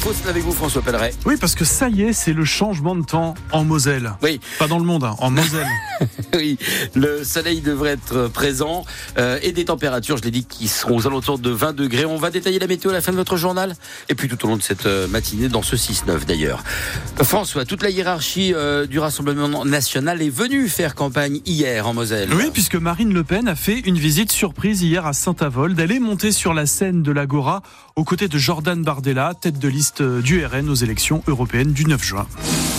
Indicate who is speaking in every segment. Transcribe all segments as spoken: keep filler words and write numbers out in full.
Speaker 1: l'info, c'est avec vous François Pelleret.
Speaker 2: Oui, parce que ça y est, c'est le changement de temps en Moselle.
Speaker 1: Oui.
Speaker 2: Pas dans le monde, hein, en Moselle.
Speaker 1: Oui, le soleil devrait être présent euh, et des températures, je l'ai dit, qui seront aux alentours de vingt degrés. On va détailler la météo à la fin de votre journal et puis tout au long de cette matinée dans ce six neuf d'ailleurs. François, toute la hiérarchie euh, du Rassemblement national est venue faire campagne hier en Moselle.
Speaker 2: Oui, puisque Marine Le Pen a fait une visite surprise hier à Saint-Avold. Elle est montée sur la scène de l'Agora aux côtés de Jordan Bardella, tête de liste du R N aux élections européennes du neuf juin.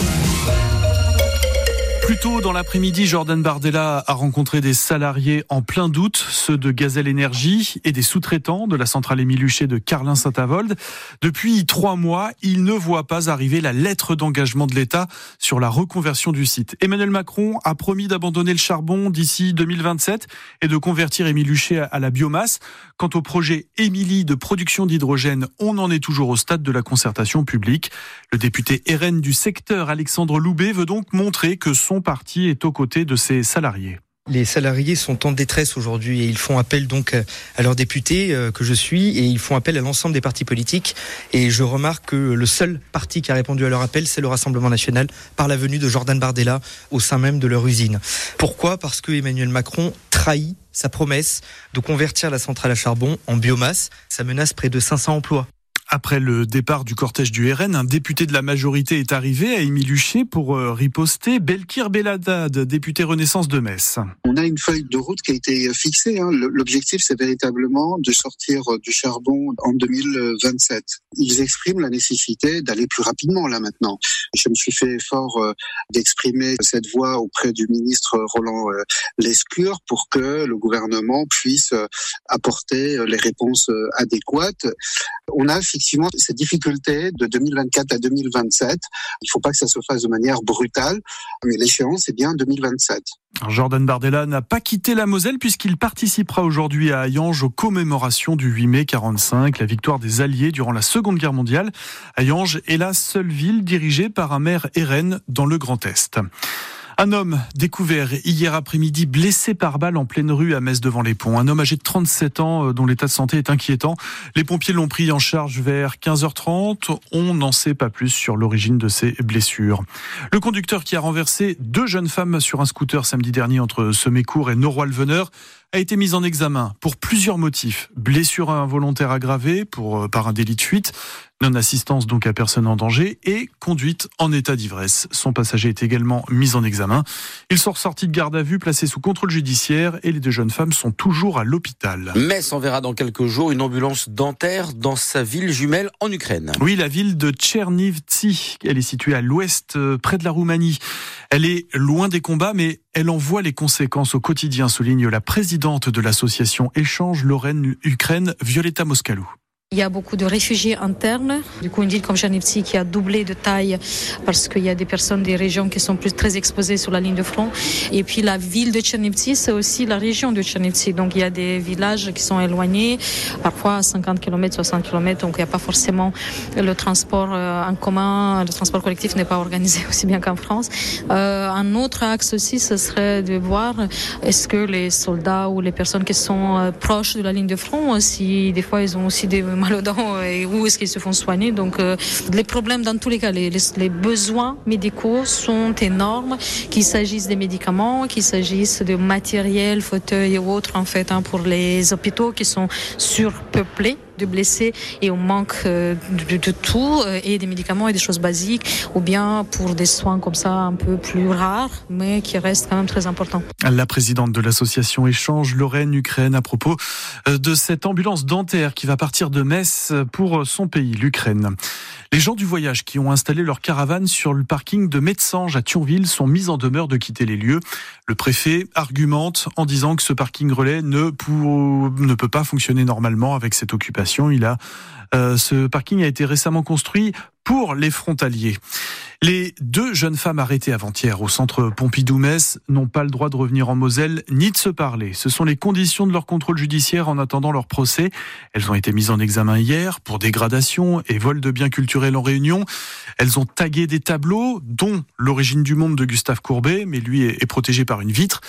Speaker 2: Plus tôt dans l'après-midi, Jordan Bardella a rencontré des salariés en plein doute, ceux de Gazelle Énergie et des sous-traitants de la centrale Émile Huchet de Carlin-Saint-Avold. Depuis trois mois, il ne voit pas arriver la lettre d'engagement de l'État sur la reconversion du site. Emmanuel Macron a promis d'abandonner le charbon d'ici deux mille vingt-sept et de convertir Émile Huchet à la biomasse. Quant au projet Émilie de production d'hydrogène, on en est toujours au stade de la concertation publique. Le député R N du secteur, Alexandre Loubet, veut donc montrer que son parti est aux côtés de ses salariés.
Speaker 3: Les salariés sont en détresse aujourd'hui et ils font appel donc à leurs députés euh, que je suis et ils font appel à l'ensemble des partis politiques. Et je remarque que le seul parti qui a répondu à leur appel, c'est le Rassemblement national par la venue de Jordan Bardella au sein même de leur usine. Pourquoi ? Parce que Emmanuel Macron trahit sa promesse de convertir la centrale à charbon en biomasse. Ça menace près de cinq cents emplois.
Speaker 2: Après le départ du cortège du R N, un député de la majorité est arrivé à Émile Huchet pour riposter. Belkir Belhaddad, député Renaissance de Metz.
Speaker 4: On a une feuille de route qui a été fixée. Hein. L'objectif, c'est véritablement de sortir du charbon en deux mille vingt-sept. Ils expriment la nécessité d'aller plus rapidement là maintenant. Je me suis fait effort d'exprimer cette voix auprès du ministre Roland Lescure pour que le gouvernement puisse apporter les réponses adéquates. On a effectivement cette difficulté de deux mille vingt-quatre à deux mille vingt-sept. Il ne faut pas que ça se fasse de manière brutale, mais l'échéance est bien deux mille vingt-sept.
Speaker 2: Alors Jordan Bardella n'a pas quitté la Moselle puisqu'il participera aujourd'hui à Hayange aux commémorations du huit mai quarante-cinq, la victoire des Alliés durant la Seconde Guerre mondiale. Hayange est la seule ville dirigée par un maire R N dans le Grand Est. Un homme découvert hier après-midi blessé par balle en pleine rue à Metz devant les ponts. Un homme âgé de trente-sept ans dont l'état de santé est inquiétant. Les pompiers l'ont pris en charge vers quinze heures trente. On n'en sait pas plus sur l'origine de ses blessures. Le conducteur qui a renversé deux jeunes femmes sur un scooter samedi dernier entre Semécourt et Noroy-le-Veneur a été mis en examen pour plusieurs motifs. Blessure involontaire aggravée pour, par un délit de fuite, non-assistance donc à personne en danger et conduite en état d'ivresse. Son passager est également mis en examen. Ils sont ressortis de garde à vue, placés sous contrôle judiciaire et les deux jeunes femmes sont toujours à l'hôpital.
Speaker 1: Metz enverra dans quelques jours une ambulance dentaire dans sa ville jumelle en Ukraine.
Speaker 2: Oui, la ville de Tchernivtsi. Elle est située à l'ouest, près de la Roumanie. Elle est loin des combats, mais elle en voit les conséquences au quotidien, souligne la présidente de l'association Échange Lorraine-Ukraine, Violetta Moscalou.
Speaker 5: Il y a beaucoup de réfugiés internes. Du coup, une ville comme Tchernivtsi qui a doublé de taille parce qu'il y a des personnes des régions qui sont plus très exposées sur la ligne de front. Et puis la ville de Tchernivtsi, c'est aussi la région de Tchernivtsi. Donc il y a des villages qui sont éloignés, parfois à cinquante kilomètres, soixante kilomètres. Donc il n'y a pas forcément le transport en commun, le transport collectif n'est pas organisé aussi bien qu'en France. Euh, un autre axe aussi, ce serait de voir est-ce que les soldats ou les personnes qui sont proches de la ligne de front, si des fois ils ont aussi des mal aux dents et où est-ce qu'ils se font soigner. Donc euh, les problèmes dans tous les cas, les, les, les besoins médicaux sont énormes, qu'il s'agisse des médicaments, qu'il s'agisse de matériel, fauteuils et autres en fait hein, pour les hôpitaux qui sont surpeuplés de blessés et on manque euh, de, de tout euh, et des médicaments et des choses basiques ou bien pour des soins comme ça un peu plus rares mais qui restent quand même très importants.
Speaker 2: La présidente de l'association Échange Lorraine-Ukraine à propos de cette ambulance dentaire qui va partir de Metz pour son pays, l'Ukraine. Les gens du voyage qui ont installé leur caravane sur le parking de Metsange à Thionville sont mis en demeure de quitter les lieux. Le préfet argumente en disant que ce parking relais ne, pour, ne peut pas fonctionner normalement avec cette occupation. Il a, euh, ce parking a été récemment construit pour les frontaliers. Les deux jeunes femmes arrêtées avant-hier au centre Pompidou-Metz n'ont pas le droit de revenir en Moselle ni de se parler. Ce sont les conditions de leur contrôle judiciaire en attendant leur procès. Elles ont été mises en examen hier pour dégradation et vol de biens culturels en réunion. Elles ont tagué des tableaux, dont L'origine du monde de Gustave Courbet, mais lui est protégé par une vitre.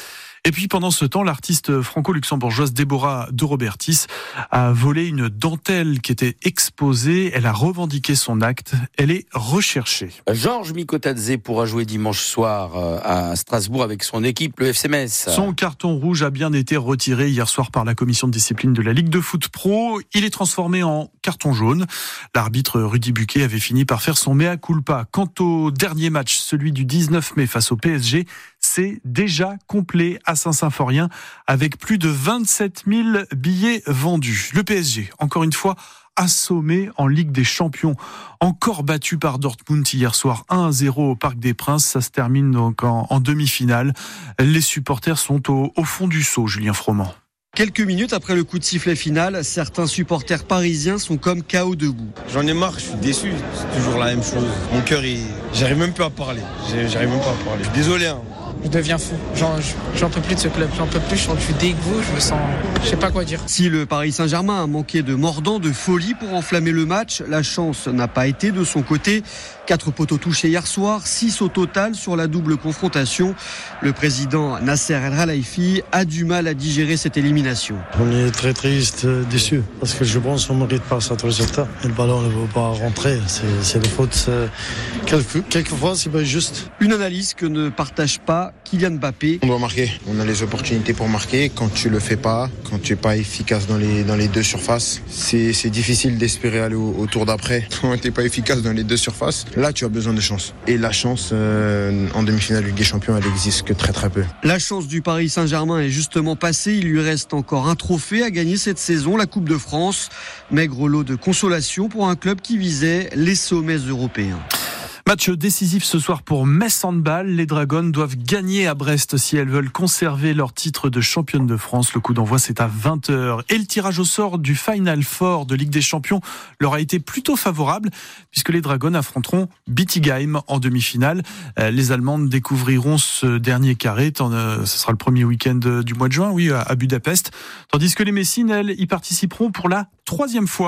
Speaker 2: Et puis pendant ce temps, l'artiste franco-luxembourgeoise Déborah de Robertis a volé une dentelle qui était exposée. Elle a revendiqué son acte. Elle est recherchée.
Speaker 1: Georges Mikotadze pourra jouer dimanche soir à Strasbourg avec son équipe, le F C Metz.
Speaker 2: Son carton rouge a bien été retiré hier soir par la commission de discipline de la Ligue de foot pro. Il est transformé en carton jaune. L'arbitre Rudy Buquet avait fini par faire son mea culpa. Quant au dernier match, celui du dix-neuf mai face au P S G, c'est déjà complet à Saint-Symphorien avec plus de vingt-sept mille billets vendus. Le P S G, encore une fois, assommé en Ligue des Champions, encore battu par Dortmund hier soir un à zéro au Parc des Princes. Ça se termine donc en, en demi-finale. Les supporters sont au, au fond du seau, Julien Froment.
Speaker 6: Quelques minutes après le coup de sifflet final, certains supporters parisiens sont comme K O debout.
Speaker 7: J'en ai marre, je suis déçu, c'est toujours la même chose. Mon cœur, il... j'arrive même plus à parler. J'arrive même pas à parler. Je suis désolé. Hein.
Speaker 8: Je deviens fou. J'en, j'en peux plus de ce club. J'en peux plus. Je suis dégoût. Je me sens. Je sais pas quoi dire.
Speaker 6: Si le Paris Saint-Germain a manqué de mordant, de folie pour enflammer le match, la chance n'a pas été de son côté. Quatre poteaux touchés hier soir, six au total sur la double confrontation. Le président Nasser El Khelaifi a du mal à digérer cette élimination.
Speaker 9: On est très triste, déçu, parce que je pense qu'on ne mérite pas cet résultat. Et le ballon ne veut pas rentrer. C'est, c'est des fautes. Quelques, quelquefois, c'est pas juste.
Speaker 6: Une analyse que ne partage pas Kylian Mbappé.
Speaker 10: On doit marquer. On a les opportunités pour marquer. Quand tu le fais pas, quand tu es pas efficace dans les dans les deux surfaces, c'est c'est difficile d'espérer aller au, au tour d'après. Quand t'es pas efficace dans les deux surfaces, là tu as besoin de chance. Et la chance euh, en demi-finale Ligue des Champions, elle existe que très très peu.
Speaker 6: La chance du Paris Saint-Germain est justement passée. Il lui reste encore un trophée à gagner cette saison, la Coupe de France. Maigre lot de consolation pour un club qui visait les sommets européens.
Speaker 2: Match décisif ce soir pour Metz Handball. Les Dragons doivent gagner à Brest si elles veulent conserver leur titre de championne de France. Le coup d'envoi, c'est à vingt heures. Et le tirage au sort du Final Four de Ligue des Champions leur a été plutôt favorable puisque les Dragons affronteront Bietigheim en demi-finale. Les Allemandes découvriront ce dernier carré. Ce sera le premier week-end du mois de juin, oui, à Budapest. Tandis que les Messines, elles, y participeront pour la troisième fois.